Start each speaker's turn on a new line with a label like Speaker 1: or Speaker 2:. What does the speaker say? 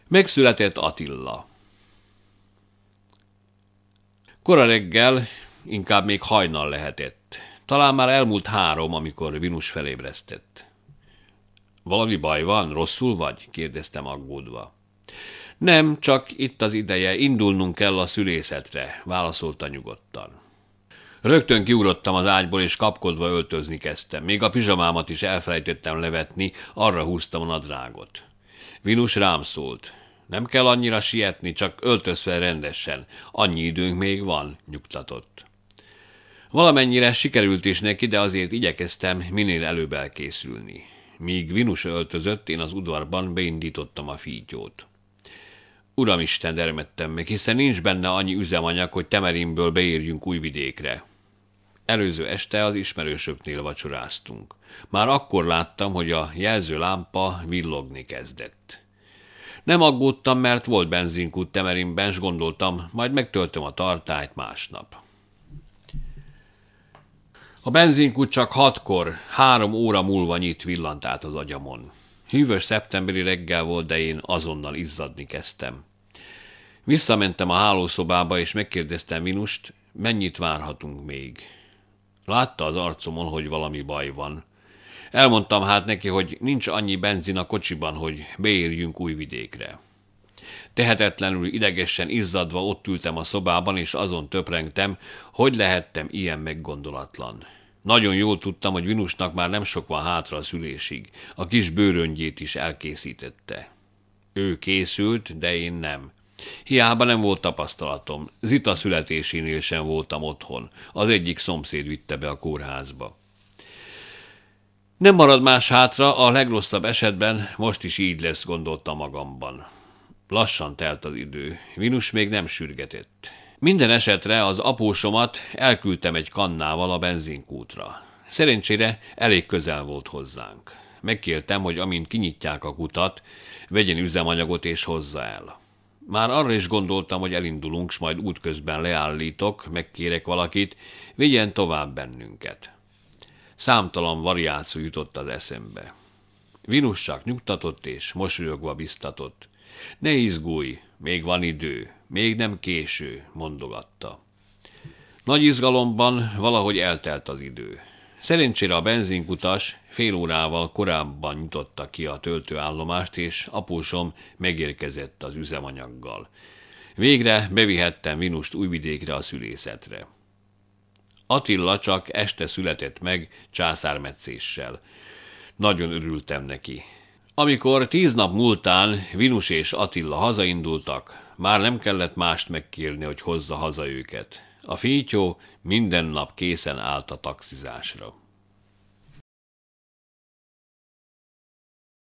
Speaker 1: Megszületett Attila. Kora reggel, inkább még hajnal lehetett. Talán már elmúlt 3, amikor Vinus felébresztett. Valami baj van? Rosszul vagy? Kérdeztem aggódva. Nem, csak itt az ideje, indulnunk kell a szülészetre, válaszolta nyugodtan. Rögtön kiugrottam az ágyból, és kapkodva öltözni kezdtem. Még a pizsamámat is elfelejtettem levetni, arra húztam a nadrágot. Vinus rám szólt. Nem kell annyira sietni, csak öltöz fel rendesen. Annyi időnk még van, nyugtatott. Valamennyire sikerült is neki, de azért igyekeztem minél előbb elkészülni. Míg Vinus öltözött, én az udvarban beindítottam a fítyót. Uramisten, dermedtem meg, hiszen nincs benne annyi üzemanyag, hogy Temerinből beérjünk Újvidékre. Előző este az ismerősöknél vacsoráztunk. Már akkor láttam, hogy a jelzőlámpa villogni kezdett. Nem aggódtam, mert volt benzinkút Temerinben, s gondoltam, majd megtöltöm a tartályt másnap. A benzinkút csak 6-kor, 3 óra múlva nyit, villant át az agyamon. Hűvös szeptemberi reggel volt, de én azonnal izzadni kezdtem. Visszamentem a hálószobába, és megkérdeztem Vinust, mennyit várhatunk még. Látta az arcomon, hogy valami baj van. Elmondtam hát neki, hogy nincs annyi benzin a kocsiban, hogy beérjünk Újvidékre. Tehetetlenül, idegesen, izzadva ott ültem a szobában, és azon töprengtem, hogy lehettem ilyen meggondolatlan. Nagyon jól tudtam, hogy Vinusnak már nem sok van hátra a szülésig. A kis bőröngyét is elkészítette. Ő készült, de én nem. Hiába nem volt tapasztalatom. Zita születésénél sem voltam otthon. Az egyik szomszéd vitte be a kórházba. Nem marad más hátra, a legrosszabb esetben most is így lesz, gondoltam magamban. Lassan telt az idő. Vinus még nem sürgetett. Minden esetre az apósomat elküldtem egy kannával a benzinkútra. Szerencsére elég közel volt hozzánk. Megkértem, hogy amint kinyitják a kutat, vegyen üzemanyagot és hozza el. Már arra is gondoltam, hogy elindulunk, s majd útközben leállítok, megkérek valakit, vigyen tovább bennünket. Számtalan variáció jutott az eszembe. Vinus csak nyugtatott és mosolyogva biztatott. Ne izgulj, még van idő, még nem késő, mondogatta. Nagy izgalomban valahogy eltelt az idő. Szerencsére a benzinkutas fél órával korábban nyitotta ki a töltőállomást, és apósom megérkezett az üzemanyaggal. Végre bevihettem Vinust Újvidékre a szülészetre. Attila csak este született meg császármetszéssel. Nagyon örültem neki. Amikor 10 nap múltán Vinus és Attila hazaindultak, már nem kellett mást megkérni, hogy hozza haza őket. A fítyó minden nap készen állt a taxizásra.